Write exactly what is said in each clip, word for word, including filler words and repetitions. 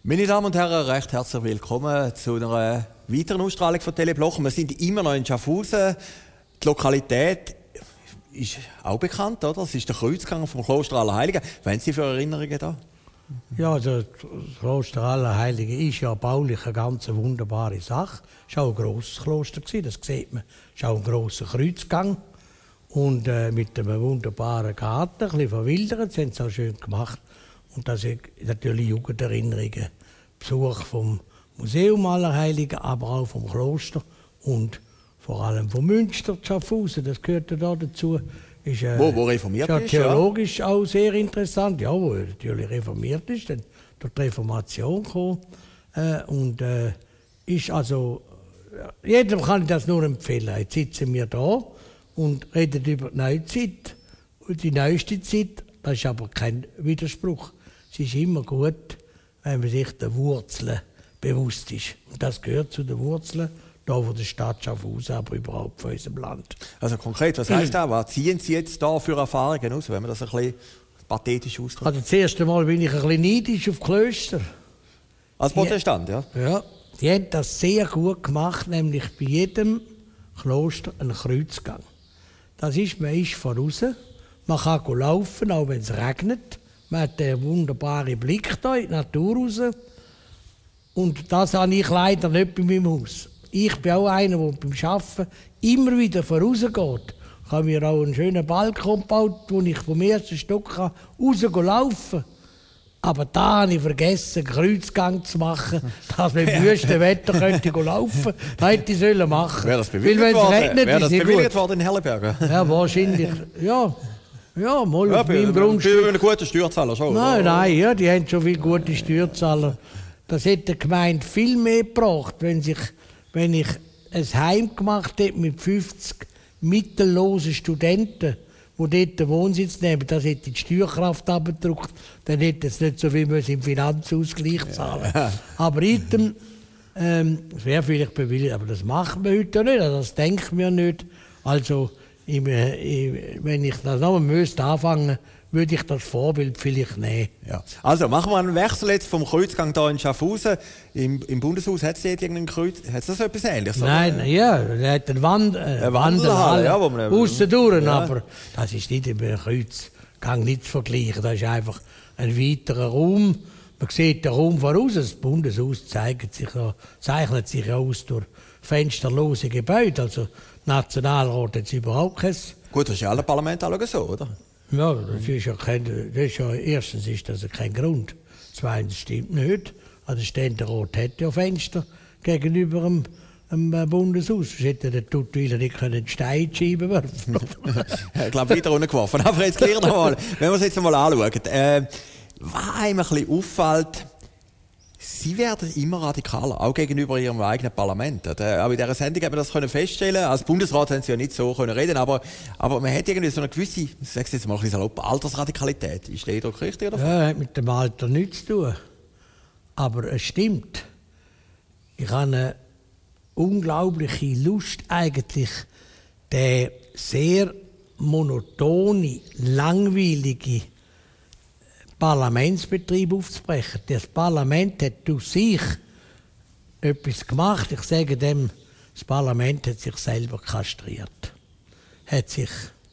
Meine Damen und Herren, recht herzlich willkommen zu einer weiteren Ausstrahlung von Telebloch. Wir sind immer noch in Schaffhausen. Die Lokalität ist auch bekannt, oder? Das ist der Kreuzgang vom Kloster Allerheiligen. Was haben Sie für Erinnerungen da? Ja, also das Kloster Allerheiligen ist ja baulich eine ganz wunderbare Sache. Es war auch ein grosses Kloster, das sieht man. Es ist auch ein grosser Kreuzgang. Und äh, mit einem wunderbaren Garten, ein bisschen verwildert, das haben sie auch schön gemacht. Und das sind natürlich Jugenderinnerungen. Besuch vom Museum Allerheiligen, aber auch vom Kloster und vor allem vom Münster zu Schaffhausen. Das gehört da dazu. Ist, äh, wo, wo reformiert ist, ist, theologisch ja. Auch sehr interessant. Ja, wo natürlich reformiert ist, dann durch die Reformation gekommen. Äh, und äh, ist also, jedem kann ich das nur empfehlen. Jetzt sitzen wir da und reden über die Neuzeit. Und die neueste Zeit, das ist aber kein Widerspruch. Es ist immer gut, wenn man sich der Wurzeln bewusst ist. Und das gehört zu den Wurzeln da von der Stadt Schaffhausen, aber überhaupt von unserem Land. Also konkret, was heisst das? Was ziehen Sie jetzt da für Erfahrungen aus, wenn man das ein bisschen pathetisch ausdrückt? Also das erste Mal bin ich ein bisschen neidisch auf Klöster. Als Protestant, ja? Ja, die haben das sehr gut gemacht, nämlich bei jedem Kloster ein Kreuzgang. Das ist, man ist voraus, man kann laufen, auch wenn es regnet. Man hat einen wunderbaren Blick da in die Natur raus. Und das habe ich leider nicht bei meinem Haus. Ich bin auch einer, der beim Arbeiten immer wieder vorausgeht. Ich habe mir auch einen schönen Balkon gebaut, wo ich vom ersten Stock rauslaufen kann. Aber da habe ich vergessen, einen Kreuzgang zu machen, dass wir im wüsten Wetter könnte laufen. Das hätte ich sollen machen. Wäre das bewilligt worden? Regnet, Wäre das bewilligt worden in Hellenberg? Ja, wahrscheinlich. Ja. Ja, mal ja, auf meinem Grundstück. Bei einem guten Steuerzahler schon. Nein, oder? nein, ja, die haben schon viele gute Steuerzahler. Das hätte die Gemeinde viel mehr gebracht, wenn, sich, wenn ich ein Heim gemacht hätte mit fünfzig mittellosen Studenten, die dort den Wohnsitz nehmen. Das hätte die Steuerkraft abgedruckt. Dann hätte es nicht so viel müssen im Finanzausgleich zahlen. Ja. Aber item, ähm, das wäre vielleicht bewilligt, aber das machen wir heute nicht. Also das denken wir nicht. Also, Ich, ich, wenn ich das nochmal müsste anfangen, würde ich das Vorbild vielleicht nehmen. Ja. Also machen wir einen Wechsel jetzt vom Kreuzgang hier in Schaffhausen. Im, im Bundeshaus hat es dort irgendeinen Kreuz? Hat es das etwas Ähnliches? Nein, oder? Ja, er hat eine, Wand, eine Wanderhalle, ja, wo man aussen durch, ja. Aber das ist nicht im Kreuzgang nicht zu vergleichen. Das ist einfach ein weiterer Raum. Man sieht den Raum voraus. Das Bundeshaus zeigt sich, zeichnet sich aus durch fensterlose Gebäude. Also Nationalrat hat es überhaupt kein. Gut, das ist ja alle Parlamente alle so, oder? Ja, das ist ja kein, das ist ja, erstens ist das ja kein Grund. Zweitens stimmt nicht. Also der Ständerat hat ja Fenster gegenüber dem, dem Bundeshaus. Sonst hätte der Tuttweiler nicht einen Stein schieben werfen. Ich glaube, weiter runtergeworfen. Aber jetzt klären wir mal, wenn wir es jetzt mal anschauen. Äh, was einem ein bisschen auffällt, Sie werden immer radikaler, auch gegenüber Ihrem eigenen Parlament. Auch in dieser Sendung haben wir das feststellen. Als Bundesrat haben Sie ja nicht so reden, aber, aber man hat irgendwie so eine gewisse, ich sage es jetzt mal ein bisschen salopp, Altersradikalität. Ist der Eindruck richtig? Oder? Ja, hat mit dem Alter nichts zu tun. Aber es stimmt. Ich habe eine unglaubliche Lust, eigentlich den sehr monotone, langweilige Parlamentsbetrieb aufzubrechen. Das Parlament hat durch sich etwas gemacht. Ich sage dem, das Parlament hat sich selber kastriert. Hat sich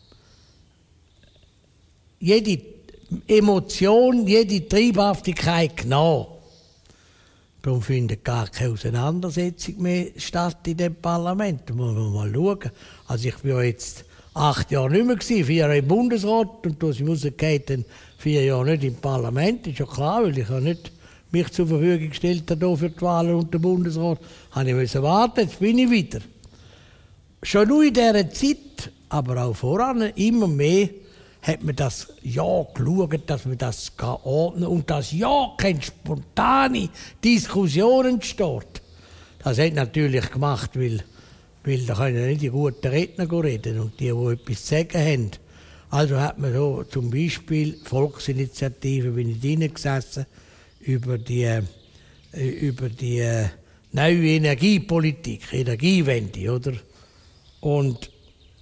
jede Emotion, jede Triebhaftigkeit genommen. Darum findet gar keine Auseinandersetzung mehr statt in dem Parlament. Da muss man mal schauen. Also ich war jetzt acht Jahre nicht mehr gewesen, vier Jahre im Bundesrat und da muss ich dann vier Jahre nicht im Parlament. Das ist ja klar, weil ich habe nicht mich zur Verfügung gestellt habe für die Wahlen und den Bundesrat. Habe ich müssen warten, jetzt bin ich wieder. Schon nur in dieser Zeit, aber auch voran, immer mehr hat man das ja geschaut, dass man das ordnen kann und dass ja keine spontane Diskussion entsteht. Das hat natürlich gemacht, weil Weil da können ja nicht die guten Redner reden und die, die etwas zu sagen haben. Also hat man so zum Beispiel Volksinitiative, bin ich drinnen gesessen, über die, äh, über die äh, neue Energiepolitik, Energiewende, oder? Und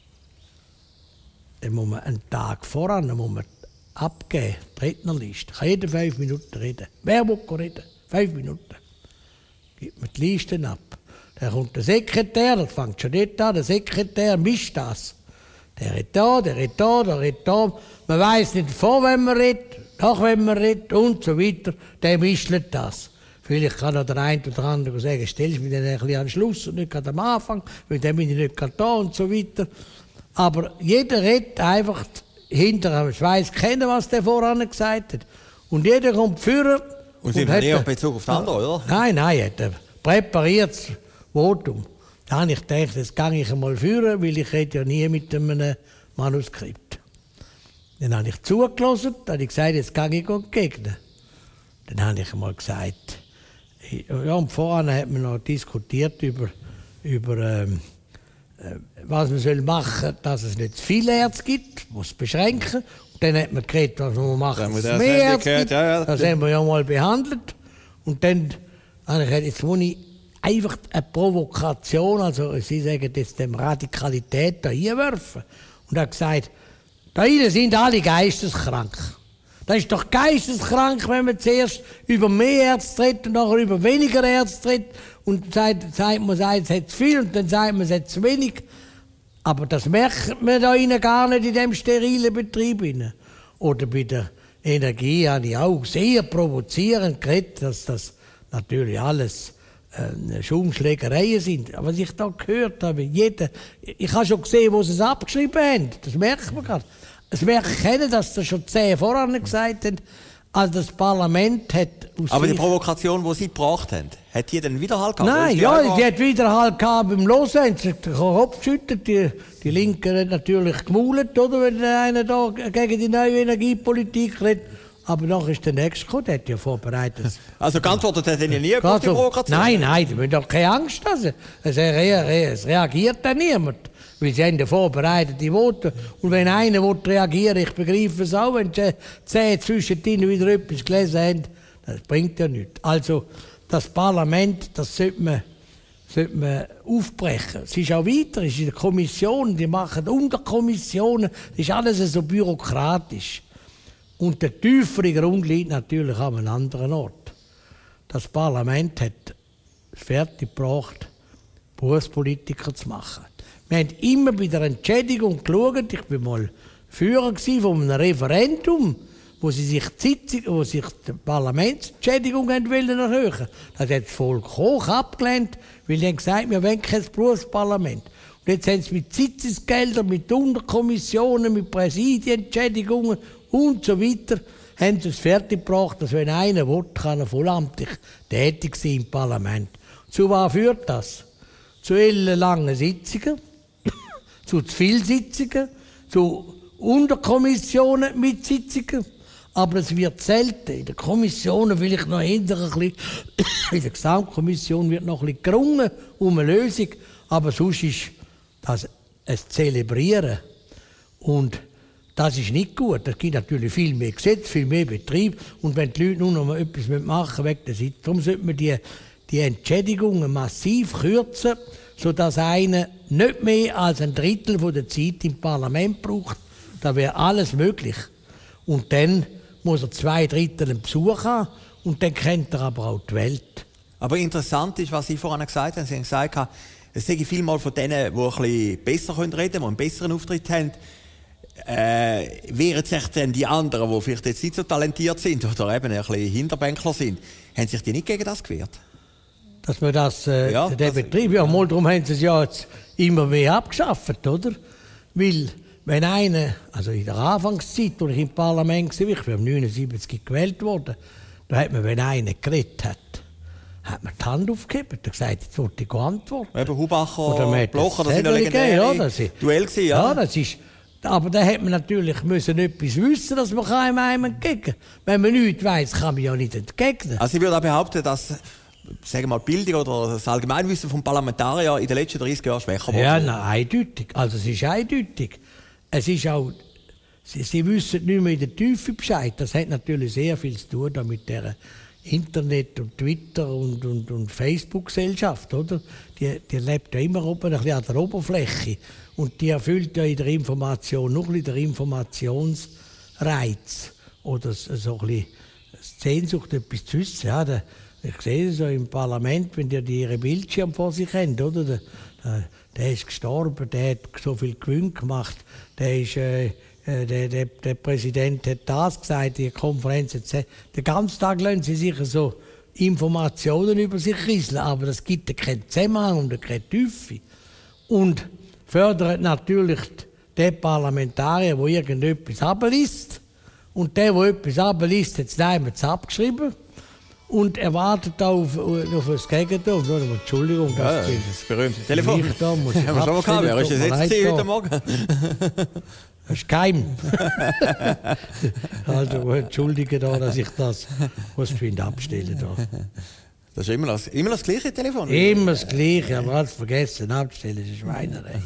dann muss man einen Tag voran, dann muss man abgeben, die Rednerliste. Kann jeder fünf Minuten reden. Wer will reden? Fünf Minuten. Gibt mir die Listen ab. Dann kommt der Sekretär, das fängt schon dort an, der Sekretär mischt das. Der redet da, der redet da, der redet da. Man weiss nicht, vor wem man redet, nach wem man redet und so weiter. Der mischt das. Vielleicht kann auch der eine oder andere sagen, stellst du mich dann ein bisschen am Schluss und nicht gerade am Anfang, weil dann bin ich nicht gerade da und so weiter. Aber jeder redet einfach hinter einem Schweiß kennen, was der voran gesagt hat. Und jeder kommt führen. Und sind wir eher in Bezug auf den anderen, oder? Nein, nein, er hat ein präpariertes Votum. Da habe ich gedacht, jetzt gehe ich einmal führen, weil ich rede ja nie mit einem Manuskript. Dann habe ich zugelassen, dann habe ich gesagt, jetzt gehe ich entgegnen. Dann habe ich einmal gesagt, ja, und vorhin hat man noch diskutiert über, über ähm, äh, was man soll machen soll, dass es nicht zu viele Ärzte gibt, muss beschränken. Und dann hat man geredet, was man machen, dass es mehr Ärzte gibt. Ja, ja. Das haben wir ja mal behandelt. Und dann habe ich gesagt, jetzt muss ich einfach eine Provokation, also Sie sagen jetzt dem Radikalität da hinwerfen. Und er hat gesagt, da innen sind alle geisteskrank. Das ist doch geisteskrank, wenn man zuerst über mehr Ärzte redet und nachher über weniger Ärzte redet und sagt, sagt man sagt, es hat zu viel und dann sagt man, es hat zu wenig. Aber das merkt man da innen gar nicht in dem sterilen Betrieb. Oder bei der Energie habe ich auch sehr provozierend geredet, dass das natürlich alles äh, Schaumschlägereien sind. Aber was ich da gehört habe, jeder, ich habe schon gesehen, wo sie es abgeschrieben haben. Das merkt man gerade. Es wäre erkennen, dass das schon zehn voran gesagt haben, als das Parlament hat... Aber die Provokation, die Sie gebracht haben, hat die dann Widerhall gehabt? Nein, die ja, die hat Widerhall gehabt beim Hören, sie hat den Kopf geschüttet, die, die Linken hat natürlich gemaulet, oder, wenn einer da gegen die neue Energiepolitik redet. Aber nachher ist der Nächste gekommen, der hat ja vorbereitet. Also geantwortet hat er ja nie auf die Provokation? Nein, nein, die müssen doch keine Angst haben. Es, es reagiert dann niemand. Weil sie haben ja vorbereitete Voten. Und wenn einer reagieren will, ich begreife es auch, wenn die zehn zwischendrin wieder etwas gelesen haben, das bringt ja nichts. Also, das Parlament, das sollte man, sollte man aufbrechen. Es ist auch weiter, es ist in der Kommission, die machen Unterkommissionen, das ist alles so bürokratisch. Und der tiefere Grund liegt natürlich an einem anderen Ort. Das Parlament hat es fertiggebracht, Berufspolitiker zu machen. Wir haben immer bei der Entschädigung geschaut, ich war mal Führer von einem Referendum, wo sie sich die, Sitzung, wo sich die Parlamentsentschädigung erhöhen wollten. Das hat das Volk hoch abgelehnt, weil sie haben gesagt, wir wollen kein Berufsparlament. Und jetzt haben sie mit Sitzungsgeldern, mit Unterkommissionen, mit Präsidienentschädigungen und so weiter, haben sie es fertiggebracht, dass wenn einer will, kann er vollamtlich tätig sein im Parlament. Zu was führt das? Zu ellenlangen Sitzungen, zu zu vielen Sitzungen, zu Unterkommissionen mit Sitzungen. Aber es wird selten. In den Kommissionen vielleicht noch hinterher ein bisschen, in der Gesamtkommission wird noch ein bisschen gerungen um eine Lösung. Aber sonst ist das ein Zelebrieren. Und das ist nicht gut. Es gibt natürlich viel mehr Gesetze, viel mehr Betrieb. Und wenn die Leute nur noch mal etwas machen wegen der Sitzung, darum sollte man die, die Entschädigungen massiv kürzen, sodass einer nicht mehr als ein Drittel von der Zeit im Parlament braucht. Da wäre alles möglich. Und dann muss er zwei Drittel einen Besuch haben und dann kennt er aber auch die Welt. Aber interessant ist, was Sie vorhin gesagt haben. Sie haben gesagt, es sehe ich vielmal von denen, die ein bisschen besser reden können, die einen besseren Auftritt haben, äh, wehren sich dann die anderen, die vielleicht jetzt nicht so talentiert sind oder eben ein bisschen Hinterbänkler sind, haben sich die nicht gegen das gewehrt? Dass man das, äh, ja, den das Betrieb, ja, mal darum haben sie es ja jetzt immer mehr abgeschafft, oder? Weil, wenn einer, also in der Anfangszeit, als ich im Parlament war, ich bin neunundsiebzig gewählt worden, da hat man, wenn einer geredet hat, hat man die Hand aufgehoben und gesagt, jetzt wollte ich antworten. Eben Hubacher, oder Blocher, das sind ja legendäre ja, das ist, Duell gewesen, ja. Ja, das ist, aber da hat man natürlich müssen etwas wissen, dass man einem einem entgegen. Wenn man nichts weiss, kann man ja nicht entgegnen. Also ich würde auch behaupten, dass, sagen wir mal, Bildung oder das Allgemeinwissen vom Parlamentarier in den letzten dreißig Jahren schwächer wurde. Ja, nein, eindeutig. Also es ist eindeutig. Es ist auch, sie, sie wissen nicht mehr in der Tiefe Bescheid. Das hat natürlich sehr viel zu tun da mit der Internet und Twitter und, und, und Facebook-Gesellschaft, oder? Die, die lebt ja immer oben ein bisschen an der Oberfläche. Und die erfüllt ja in der Information noch ein bisschen den Informationsreiz. Oder so ein bisschen Sehnsucht, etwas zu wissen. Ja, der, Ich sehe so im Parlament, wenn die ihre Bildschirme vor sich haben, oder? Der, der, der ist gestorben, der hat so viel Gewinn gemacht, der ist... Äh, Der, der, der Präsident hat das gesagt, die Konferenz hat gesagt. Den ganzen Tag lassen sie sich so Informationen über sich rieseln, aber das gibt keinen Zusammenhang und keine Tiefe. Und fördert natürlich den Parlamentarier, der irgendetwas abliest. Und der, der etwas abliest, hat es niemals abgeschrieben. Und er wartet auf, auf das Gegenteil. Entschuldigung, das, ja, ist das berühmte Telefon. Da muss ich haben wir schon mal gehabt. Wer ist das jetzt heute Morgen? Das ist geheim. Also, entschuldige da, dass ich das muss abstellen darf. Das ist immer das, immer das gleiche Telefon? Immer das gleiche, aber alles vergessen abstellen, das ist Schweinerei.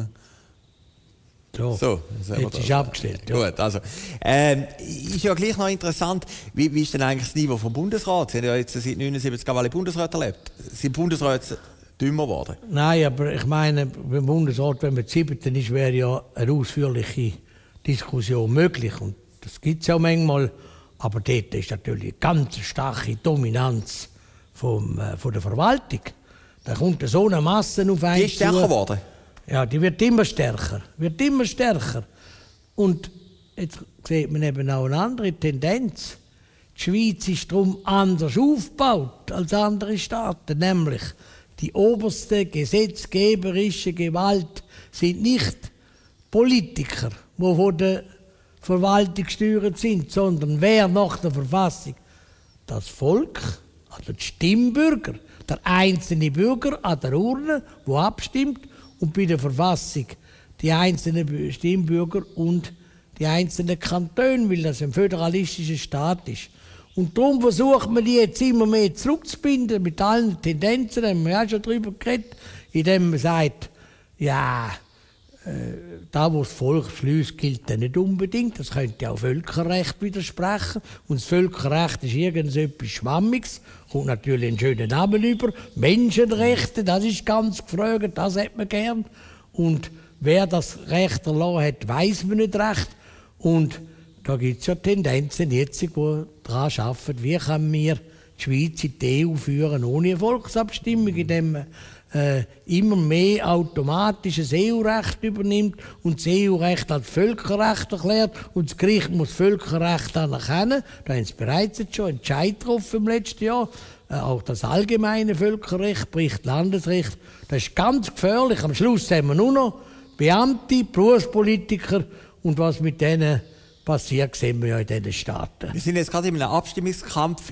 So, so jetzt ist abgestellt. Ja. Gut, also, ähm, ist ja gleich noch interessant, wie, wie ist denn eigentlich das Niveau vom Bundesrat? Sie haben ja jetzt seit neunundsiebzig alle Bundesräte erlebt. Sind Bundesräte dümmer geworden? Nein, aber ich meine, beim Bundesrat, wenn man siebten ist, wäre ja eine ausführliche Diskussion möglich. Und das gibt es ja manchmal. Aber dort ist natürlich eine ganz starke Dominanz vom, äh, von der Verwaltung. Da kommt so eine Masse auf einen. Die ist stärker geworden? Ja, die wird immer stärker. Wird immer stärker. Und jetzt sieht man eben auch eine andere Tendenz. Die Schweiz ist darum anders aufgebaut als andere Staaten. Nämlich, die oberste gesetzgeberische Gewalt sind nicht Politiker, die von der Verwaltung gesteuert sind, sondern wer nach der Verfassung? Das Volk, also die Stimmbürger, der einzelne Bürger an der Urne, der abstimmt, und bei der Verfassung die einzelnen Stimmbürger und die einzelnen Kantone, weil das ein föderalistischer Staat ist. Und darum versucht man die jetzt immer mehr zurückzubinden, mit allen Tendenzen, da haben wir ja schon drüber geredet, indem man sagt, ja, äh, da wo das Volk beschließt, gilt das nicht unbedingt, das könnte auch Völkerrecht widersprechen. Und das Völkerrecht ist irgendetwas Schwammiges, kommt natürlich einen schönen Namen über, Menschenrechte, das ist ganz gefragt, das hat man gern. Und wer das Recht erlassen hat, weiss man nicht recht. Und da gibt es ja Tendenzen jetzt, die daran arbeiten, wie kann wir die Schweiz in die E U führen ohne Volksabstimmung, indem man äh, immer mehr automatisch das E U-Recht übernimmt und das E U-Recht als Völkerrecht erklärt und das Gericht muss das Völkerrecht anerkennen. Da haben sie bereits jetzt schon einen Entscheid getroffen im letzten Jahr. Äh, auch das allgemeine Völkerrecht bricht Landesrecht. Das ist ganz gefährlich. Am Schluss haben wir nur noch Beamte, Berufspolitiker und was mit denen passiert, sehen wir ja in diesen Staaten. Wir sind jetzt gerade in einem Abstimmungskampf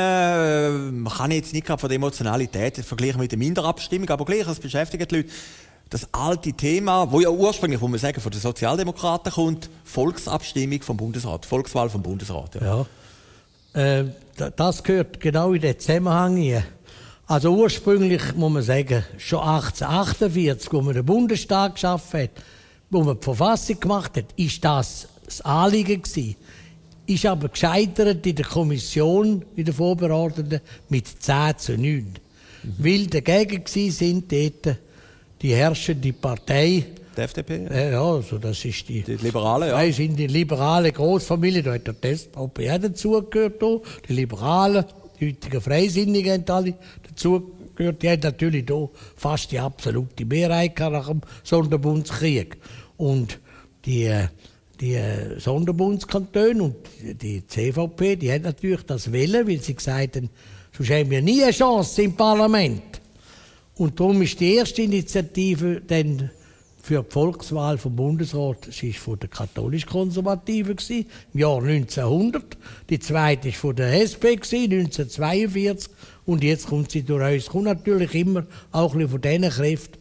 rein. Man kann jetzt nicht gerade von der Emotionalität vergleichen mit der Minderabstimmung, aber gleich, es beschäftigt die Leute. Das alte Thema, wo ja ursprünglich, muss man sagen, von den Sozialdemokraten kommt, Volksabstimmung vom Bundesrat, Volkswahl vom Bundesrat. Ja, ja äh, das gehört genau in den Zusammenhang hier. Also ursprünglich, muss man sagen, schon achtzehnhundertachtundvierzig, wo man den Bundestag geschaffen hat, wo man die Verfassung gemacht hat, ist das das Anliegen gewesen. Ist aber gescheitert in der Kommission, in der Vorberatenden, mit zehn zu neun. Mhm. Weil dagegen sind dort die herrschende Partei. Die F D P? Äh, ja, also das ist die... Die Liberalen, ja. Das sind die liberale Großfamilie, da hat der S V P auch dazugehört. Die Liberalen, die heutigen Freisinnigen haben alle dazugehört. Die haben natürlich da fast die absolute Mehrheit nach dem Sonderbundskrieg. Und die... Die Sonderbundskantone und die C V P, die haben natürlich das wollen, weil sie gesagt haben, sonst haben wir nie eine Chance im Parlament. Und darum ist die erste Initiative dann für die Volkswahl vom Bundesrat, sie war von den katholisch-konservativen im Jahr neunzehnhundert. Die zweite war von der S P neunzehnhundertzweiundvierzig. Und jetzt kommt sie durch uns. Es kommt natürlich immer auch ein bisschen von den Kräften,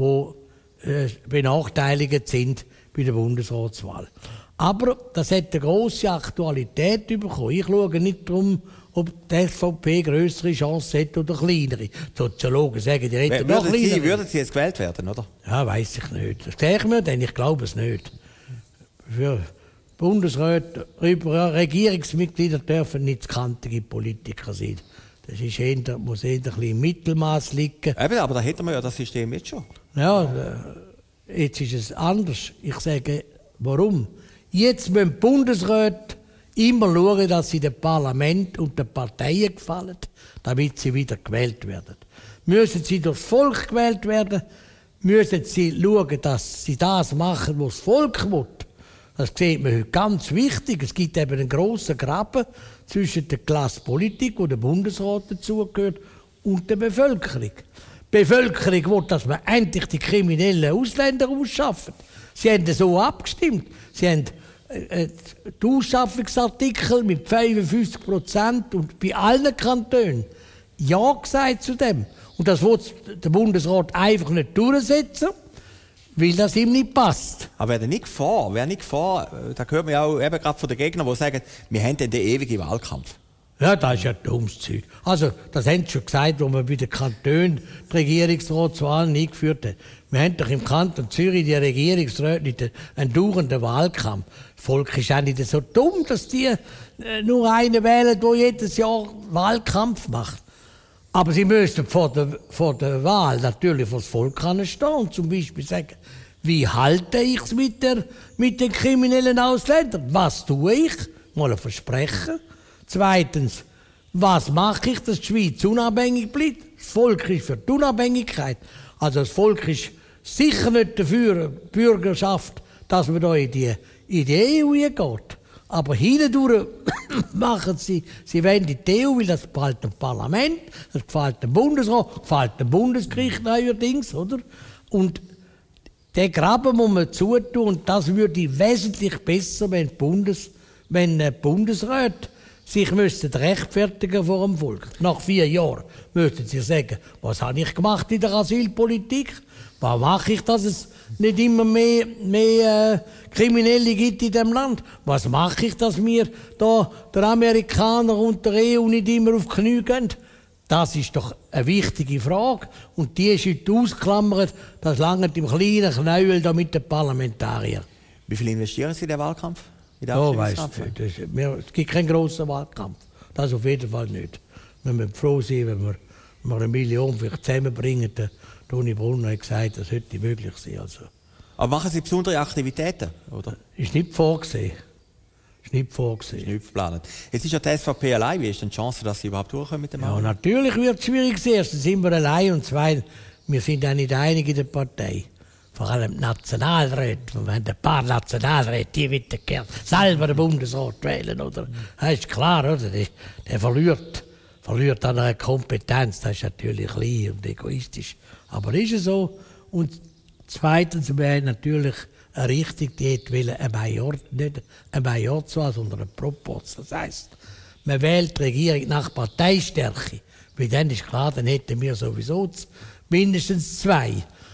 die äh, benachteiligt sind bei der Bundesratswahl. Aber das hat eine grosse Aktualität bekommen. Ich schaue nicht darum, ob die S V P grössere Chancen hat oder kleinere. Die Soziologen sagen, die hätten noch kleinere. Sie, würden Sie jetzt gewählt werden, oder? Ja, weiss ich nicht. Das sage ich mir, denn ich glaube es nicht. Für Bundesräte, Regierungsmitglieder dürfen nicht kantige Politiker sein. Das ist eher, muss eher ein bisschen im Mittelmaß liegen. Eben, aber da hätten wir ja das System jetzt schon. Ja, jetzt ist es anders. Ich sage, warum? Jetzt müssen die Bundesräte immer schauen, dass sie dem Parlament und den Parteien gefallen, damit sie wieder gewählt werden. Müssen sie durchs Volk gewählt werden, müssen sie schauen, dass sie das machen, was das Volk will. Das sieht man heute ganz wichtig. Es gibt eben einen grossen Graben zwischen der Klasse Politik, wo der Bundesrat dazugehört, und der Bevölkerung. Die Bevölkerung will, dass man endlich die kriminellen Ausländer ausschaffen. Sie haben so abgestimmt. Sie haben äh, die Ausschaffungsartikel mit fünfundfünfzig Prozent und bei allen Kantonen Ja gesagt zu dem. Und das will der Bundesrat einfach nicht durchsetzen, weil das ihm nicht passt. Aber wäre nicht Gefahr, wäre nicht Gefahr, da hört man ja auch eben gerade von den Gegnern, die sagen, wir haben dann den ewigen Wahlkampf. Ja, das ist ja dummes Zeug. Also, das haben sie schon gesagt, wo man bei den Kantonen die Regierungsratswahlen eingeführt hat. Wir haben doch im Kanton Zürich die Regierungsräte nicht einen dauernden Wahlkampf. Das Volk ist auch nicht so dumm, dass die äh, nur einen wählen, der jedes Jahr Wahlkampf macht. Aber sie müssen vor der, vor der Wahl natürlich vor das Volk stehen und zum Beispiel sagen, wie halte ich es mit, der, mit den kriminellen Ausländern? Was tue ich? Mal ein Versprechen. Zweitens, was mache ich, dass die Schweiz unabhängig bleibt? Das Volk ist für die Unabhängigkeit. Also das Volk ist sicher nicht dafür, die Bürgerschaft, dass man da in die, in die E U geht. Aber hindurch machen sie, sie wollen in die E U, weil das gefällt dem Parlament, das gefällt dem Bundesrat, gefällt dem Bundesgericht neuerdings, oder? Und den Graben muss man zutun und das würde wesentlich besser, wenn die Bundes, wenn die Bundesräte sich müssten rechtfertigen vor dem Volk. Nach vier Jahren müssten sie sagen, was habe ich gemacht in der Asylpolitik? Was mache ich, dass es nicht immer mehr, mehr äh, Kriminelle gibt in diesem Land? Was mache ich, dass wir da der Amerikaner und der E U nicht immer auf die Knie gehen? Das ist doch eine wichtige Frage. Und die ist heute ausgeklammert. Das langt im kleinen Knäuel da mit den Parlamentariern. Wie viel investieren Sie in den Wahlkampf? Ja, weißt du, das, wir, es gibt keinen grossen Wahlkampf. Das auf jeden Fall nicht. Wir müssen froh sein, wenn wir, wenn wir eine Million vielleicht zusammenbringen. Der Toni Brunner hat gesagt, das sollte möglich sein. Also. Aber machen Sie besondere Aktivitäten, oder? Ist nicht vorgesehen. Ist nicht vorgesehen. Ist nicht geplant. Jetzt ist ja die S V P allein. Wie ist denn die Chance, dass Sie überhaupt durchkommen mit dem Ja, Wahl? natürlich wird es schwierig sein. Erstens sind wir allein und zweitens, wir sind auch nicht einig in der Partei. Vor allem die Nationalräte. Wir haben ein paar Nationalräte, die wollen gerne selber den Bundesrat wählen, oder? Das ist klar, oder? Der, der verliert, verliert an einer Kompetenz. Das ist natürlich klein und egoistisch. Aber ist es so. Und zweitens wäre natürlich eine Richtung, die will ein Major, nicht ein Majorzwahl, sondern ein Proporz. Das heisst, man wählt die Regierung nach Parteistärke. Weil dann ist klar, dann hätten wir sowieso mindestens zwei.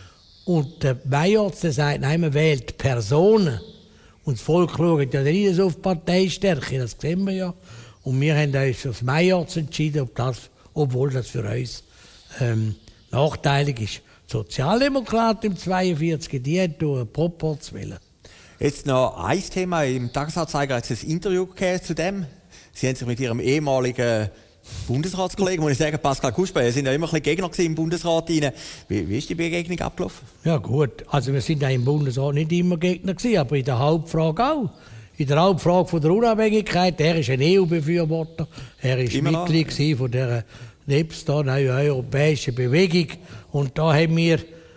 Und der Major sagt, nein, man wählt Personen. Und das Volk schaut ja nicht so auf Parteistärke, das sehen wir ja. Und wir haben uns für das Major entschieden, ob das, obwohl das für uns ähm, nachteilig ist. Die Sozialdemokraten im zweiundvierzig, die haben durch einen Proporz wählen. Jetzt noch ein Thema. Im Tagesanzeiger hat es ein Interview gegeben zu dem. Sie haben sich mit Ihrem ehemaligen Bundesratskollegen, muss ich sagen, Pascal Kusper, Sie sind ja immer ein bisschen Gegner im Bundesrat rein. Wie, wie ist die Begegnung abgelaufen? Ja gut, also wir sind ja im Bundesrat nicht immer Gegner gewesen, aber in der Hauptfrage auch. In der Hauptfrage von der Unabhängigkeit, er ist ein E U-Befürworter, er ist immer Mitglied von der nebst der neuen europäischen Bewegung und da haben wir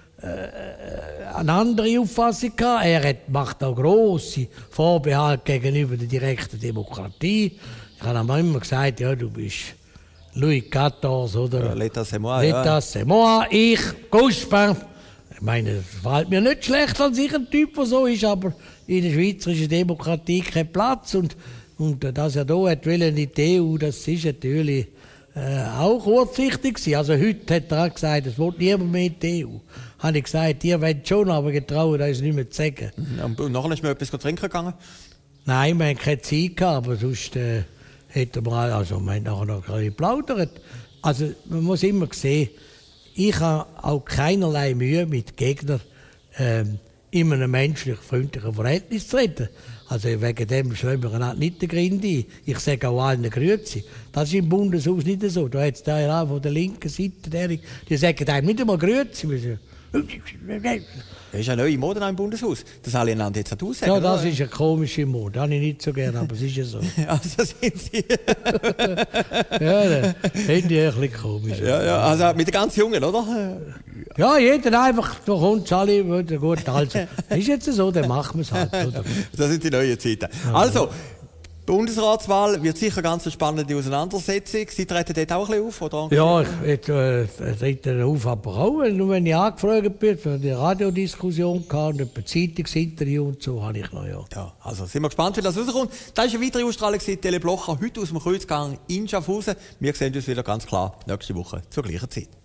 äh, eine andere Auffassung gehabt. Er hat, macht auch grosse Vorbehalte gegenüber der direkten Demokratie. Ich habe ihm immer gesagt, ja, du bist Louis quatorze, oder? Ja, L'État c'est moi. L'État ja. c'est moi, ich, Guspin. Ich meine, es fällt mir nicht schlecht, als ich ein Typ, der so ist, aber in der schweizerischen Demokratie kein Platz. Und, und dass er hier hat wollen in die E U, das ist natürlich äh, auch kurzsichtig gewesen. Also heute hat er auch gesagt, es will niemand mehr in die E U. Habe ich gesagt, ihr wollt schon, aber getraut, das nicht mehr zu sagen. Und nachher ist mir etwas trinken gegangen? Nein, wir hatten keine Zeit gehabt, aber sonst äh, hätten wir, also wir haben nachher noch ein bisschen geplaudert. Also man muss immer sehen, ich habe auch keinerlei Mühe mit Gegnern ähm, in einem menschlich freundlichen Verhältnis zu reden. Also wegen dem schlagen wir nicht den Grind ein. Ich sage auch allen Grüezi. Das ist im Bundeshaus nicht so. Da hat es da ja auch von der linken Seite, der, die sagen einem nicht einmal Grüezi. Das ist eine neue Mode im Bundeshaus, dass alle einander jetzt aussagen. Ja, das ist eine komische Mode. Das habe ich nicht so gerne, aber es ist ja so. Also sind Sie. Ja, das finde ich ein bisschen komisch. Ja, ja, also mit den ganz Jungen, oder? Ja, jeder einfach, da kommt es alle wieder gut. Also, ist jetzt so, dann machen wir es halt. Oder? Das sind die neuen Zeiten. Also, Bundesratswahl wird sicher ganz eine spannende Auseinandersetzung. Sie treten dort auch ein bisschen auf, oder? Ja, ich, ich äh, trete auf, aber auch, weil nur wenn ich angefragt bin, für die Radiodiskussion gehabt und ein Zeitungsinterview und so, habe ich noch, ja. Ja, also sind wir gespannt, wie das rauskommt. Das ist eine weitere Ausstrahlung von Tele Blocher, heute aus dem Kreuzgang in Schaffhausen. Wir sehen uns wieder ganz klar nächste Woche zur gleichen Zeit.